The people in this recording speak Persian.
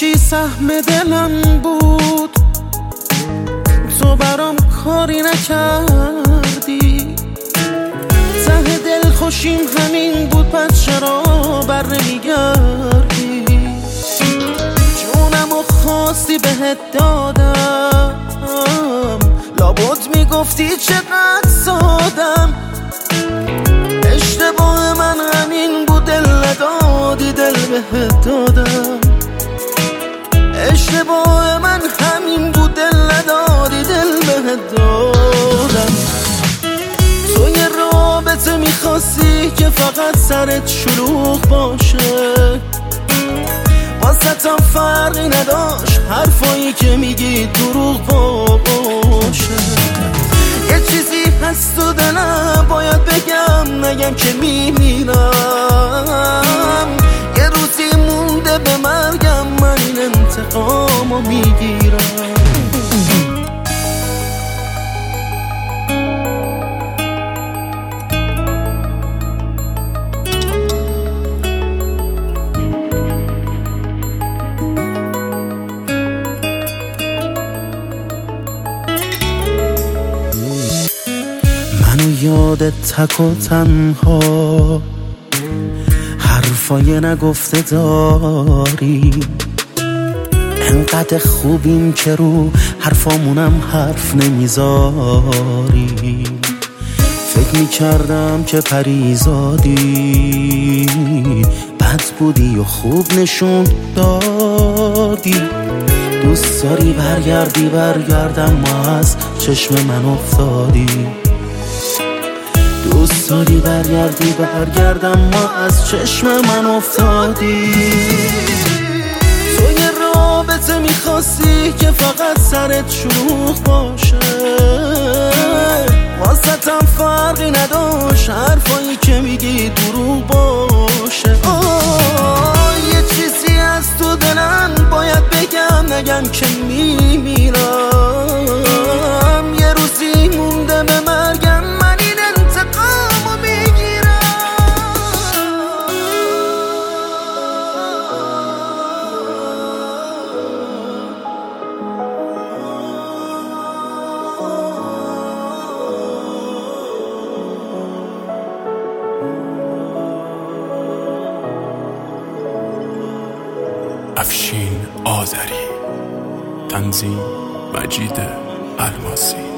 باشی سهم دلم بود، تو برام کاری نکردی. ته دل خوشیم همین بود، پس چرا بر نمیگردی؟ جونمو خواستی بهت دادم، لابد میگفتی چقدر سادم. اشتباه من همین بود، دل ندادی دل بهت دادم. اشتباه من همین بود، دل ندادی دل بهت دادم. تو یه رابطه میخواستی که فقط سرت شلوغ باشه، واسطم فرقی نداشت حرفایی که میگی دروغ باشه. یه چیزی هست تو دلم باید بگم، نگم که میمیرم. یه روزی مونده به مرگم، من این انتقامو میگیرم. منو یادت تک و تنها، حرفای نگفته داری. انقدر خوبیم که رو حرفامونم حرف نمیذاری. فکر میکردم که پریزادی، بد بودی و خوب نشون دادی. دوست داری برگردی برگردم، ما از چشم من افتادی. دوست داری برگردی برگردم، ما از چشم من افتادی. تو یه رابطه میخواستی که فقط سرت شلوغ باشه، واسطم فرقی نداشت حرفایی که میگی دروغ باشه. یه چیزی از تو دلم باید بگم، نگم که میمیرم. یه روزی مونده به مرگم، من این انتقامو میگیرم. افشین آذری، تنظیم مجید الماسی.